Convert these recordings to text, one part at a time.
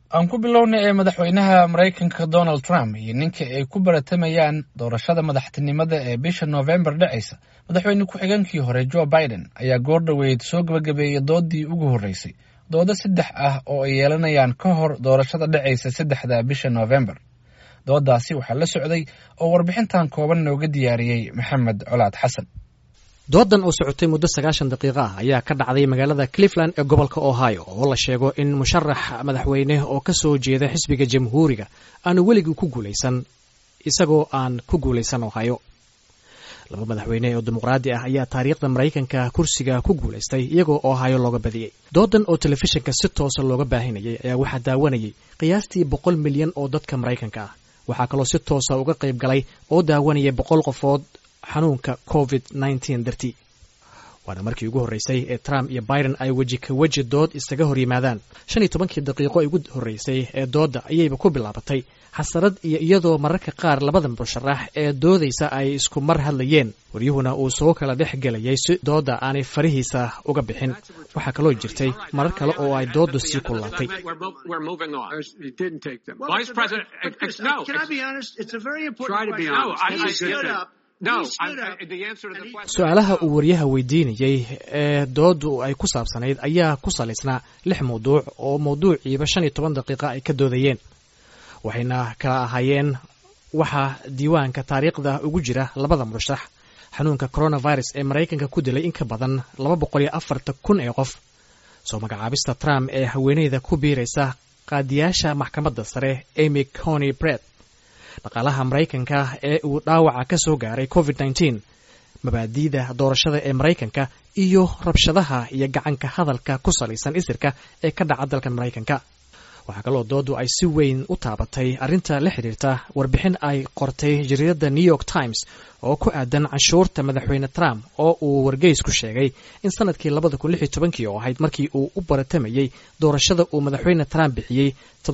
aan ku bilownay ee madaxweynaha Mareykanka Donald Trump iyo ninka ay ku baratamayaan doorashada madaxtinimada ee bisha November dhacaysa. Madaxweyne ku-xigeenkii hore Joe Biden ayaa goor dhaweyd soo gabagabeeyay doodii ugu horeysay. Doodo 3 ah oo ay yeelanayaan ka hor doorashada dhacaysa 3 bisha November. Doodaasi waxaa la socday oo warbixintan kooban nooga diyaariyay Maxamed Colaad Xasan. doodan oo socotay muddo 90 daqiiqo ah ayaa ka dhacday magaalada Cleveland ee gobolka Ohio oo la sheego in musharax madaxweyne oo ka soo jeeda xisbiga Jamhuuriga aanu weligii ku guuleysan isagoo aan ku guuleysan Ohio. laba madaxweyne oo dimuqraadi ah ayaa taariikhda Mareykanka kursiga ku guuleystay iyagoo Ohio looga badiyay. doodan oo telefishinka si toos ah looga baahinayay ayaa waxaa daawanayay qiyaastii 100 milyan oo dadka Mareykanka ah. waxaa kaloo si toos ah uga qayb galay oo daawanayay 100 qofood xanuunka COVID-19 dartii. waana markii ugu horeysay ee Trump iyo Biden ay waji ka waji dood isaga hor yimaadaan. 15 daqiiqo ugu horeysay ee dooda ayayba ku bilaabatay xasarad iyo iyadoo mararka qaar labada musharax ee doodaysa ay isku mar hadlayeen. wariyuhuna uu soo kala dhex galayay si dooda aanay farihiisa uga bixin. waxaa kaloo jirtay marar kale oo ay doodu sii kululaatay. su-aalaha uu wariyaha weydiinayay ee doodu ay ku saabsanayd ayaa ku salaysnaa 6 mawduuc oo mawduuciiba 15 daqiiqo ay ka doodayeen. waxayna kala ahaayeen waxaa diiwaanka taariikhda ugu jira labada musharax, xanuunka coronavirus ee Mareykanka ku dilay in ka badan 240,000 ee qof, soo magacaabista Trump ee haweeneyda ku biiraysa qaadiyaasha maxkamadda sare Amy Coney Barrett, dhaqaalaha Mareykanka ee uu dhaawaca ka soo gaaray COVID-19, mabaadi'da doorashada ee Mareykanka iyo rabshadaha iyo gacanka hadalka ku salaysan isirka ee ka dhaca dalka Mareykanka. waxaa kaloo doodu ay si weyn u taabatay arrinta la xiriirta warbixin ay qortay jariidada New York Times oo ku aadan canshuurta madaxweyne Trump oo uu wargeys ku sheegay in sanadkii 2016 oo ahayd markii uu u baratamayay doorashada uu madaxweyne Trump bixiyay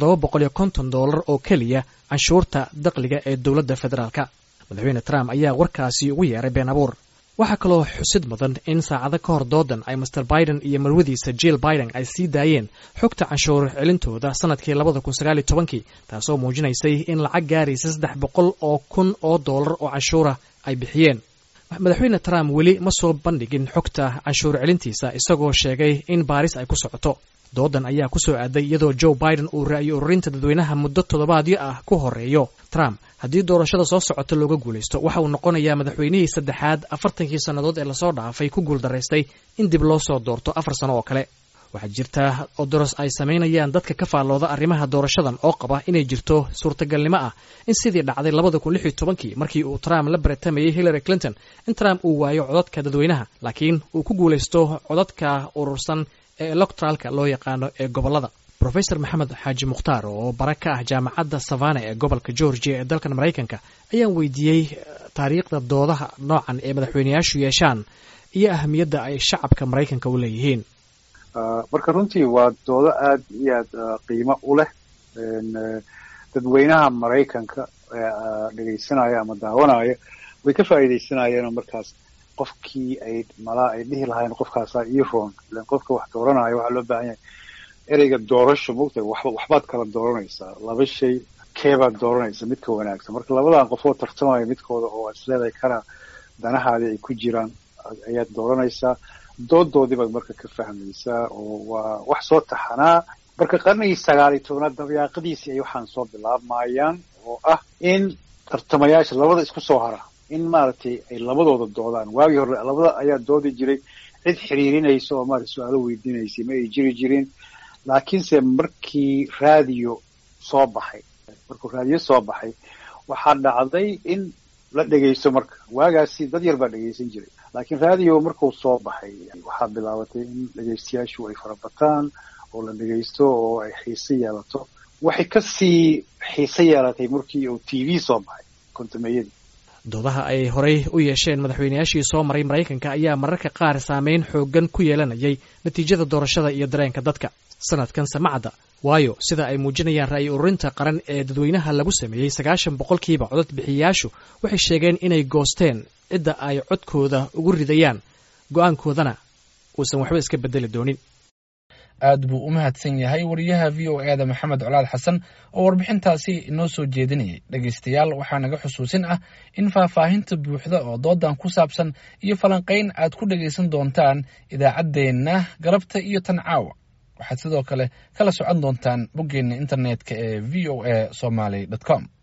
$750 oo kaliya canshuurta dakhliga ee dowladda federaalka. madaxweyne Trump ayaa warkaasi ugu yeeray been abuur. waxaa kaloo xusid mudan in saacado ka hor doodan ay Mr. Biden iyo marwadiisa Jill Biden ay sii daayeen xogta canshuur celintooda sanadkii 2019, taasoo muujinaysay in lacag gaaraysa $300,000 oo canshuura ay bixiyeen. madaxweyne Trump weli ma soo bandhigin xogta canshuur celintiisa isagoo sheegay in baaris ay ku socoto. doodan ayaa ku soo aaday iyadoo Joe Biden uu ra'yo ururinta dadweynaha muddo toddobaadyo ah ku horeeyo Trump. haddii doorashada soo socota looga guuleysto waxa uu noqonayaa madaxweynihii saddexaad 40 sannadood ee lasoo dhaafay ku guuldaraystay in dib loo soo doorto 4 sano oo kale. waxaa jirta odoros ay samaynayaan dadka ka faallooda arrimaha doorashadan oo qaba inay jirto suurtagalnimo ah in sidii dhacday 2016 markii uu Trump la baratamayay Hillary Clinton in Trump uu waayo codadka dadweynaha laakiin uu ku guuleysto codadka urursan ee electoralka loo yaqaano ee gobolada. Professor Maxamed Xaaji Mukhtaar oo baraka ah jaamacadda Savannah ee gobolka Georgia ee dalkan Mareykanka ayaan weydiiyey taariikhda doodaha noocan ee madaxweynayaashu yeeshaan iyo ahamiyadda ay shacabka Mareykanka u leeyihiin. marka runtii waa doodo aad iyo aad qiimo u leh dadweynaha Mareykanka dhageysanaya ama daawanaya way ka faa'iideysanayeen markaas qofkii ay dhihi lahayn qofkaasa iroon ilaan qofka wax dooranayo waxa loo baahan yahay ereyga doorasho mugtay waxbaad kala dooranaysaa laba shay keebaad dooranaysa midka wanaagsan. marka labadan qof oo tartamaya midkooda oo isleedahay kana danahaadii ay ku jiraan ayaad dooranaysaa. doodoodii baad marka ka fahmaysaa oo waa wax soo taxanaa. marka qarnigii 19 dabayaaqadiisii ay waxaan soo bilaabmayaan oo ah in tartamayaasha labada isku soo hara in maaragtay ay labadooda doodaan. waagii hore labada ayaa doodi jiray, cid xiriirinaysa oo maaragtay su'aalo weydiinaysay ma ay jiri jirin. laakiinse markii raadiyo soo baxay waxaa dhacday in la dhegaysto. marka waagaasi dad yar baa dhegaysan jiray, laakiin raadiyo markuu soo baxay waxaa bilaabatay in dhegaystayaashu ay farabataan oo la dhegaysto oo ay xiise yeelato. waxay kasii xiise yeelatay markii uu TV soo baxay kontameeyadii. doodaha ay horey u yeesheen madaxweynayaashii soo maray Mareykanka ayaa mararka qaar saameyn xoogan ku yeelanayay natiijada doorashada iyo dareenka dadka. sanadkan samacada waayo sida ay muujinayaan ra'yi ururinta qaran ee dadweynaha lagu sameeyay 90% codad bixiyayaashu waxay sheegeen inay goosteen cidda ay codkooda ugu ridayaan go'aankoodana uusan waxba iska bedeli doonin. aad buu u mahadsan yahay wariyaha v o e da maxamed colaad xasan oo warbixintaasi inoo soo jeedinayay. dhegaystayaal, waxaa naga xusuusin ah in faahfaahinta buuxda oo doodan ku saabsan iyo falanqayn aad ku dhegaysan doontaan idaacaddeenna galabta iyo tan caawa. waxaad sidoo kale kala socon doontaan boggeenna internetka ee voa somali.com.